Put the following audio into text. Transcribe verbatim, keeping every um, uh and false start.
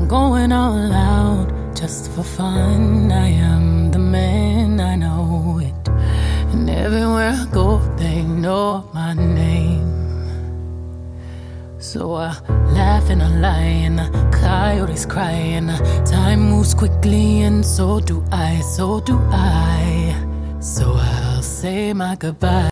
going all out just for fun. I am the man, I know it. And everywhere I go, they know my name. So I laugh and I lie and the coyotes cry and the time moves quickly and so do I, so do I. So I'll say my goodbye.